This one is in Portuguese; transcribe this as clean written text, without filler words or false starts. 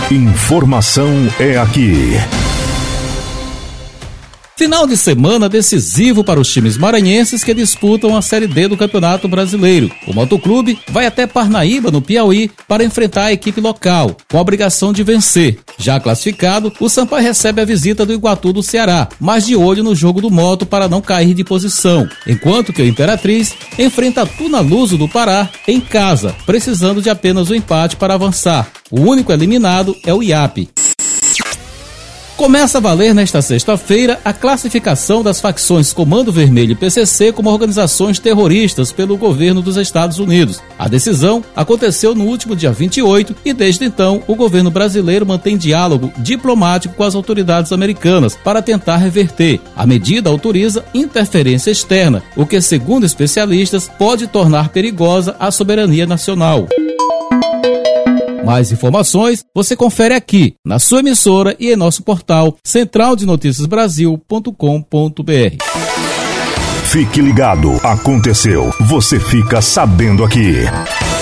Informação é aqui. Final de semana decisivo para os times maranhenses que disputam a Série D do Campeonato Brasileiro. O Motoclube vai até Parnaíba, no Piauí, para enfrentar a equipe local, com a obrigação de vencer. Já classificado, o Sampaio recebe a visita do Iguatu do Ceará, mas de olho no jogo do Moto para não cair de posição, enquanto que o Imperatriz enfrenta a Tunaluso do Pará em casa, precisando de apenas um empate para avançar. O único eliminado é o IAP. Começa a valer nesta sexta-feira a classificação das facções Comando Vermelho e PCC como organizações terroristas pelo governo dos Estados Unidos. A decisão aconteceu no último dia 28 e desde então o governo brasileiro mantém diálogo diplomático com as autoridades americanas para tentar reverter. A medida autoriza interferência externa, o que, segundo especialistas, pode tornar perigosa a soberania nacional. Mais informações você confere aqui, na sua emissora e em nosso portal centraldenoticiasbrasil.com.br. Fique ligado, aconteceu, você fica sabendo aqui.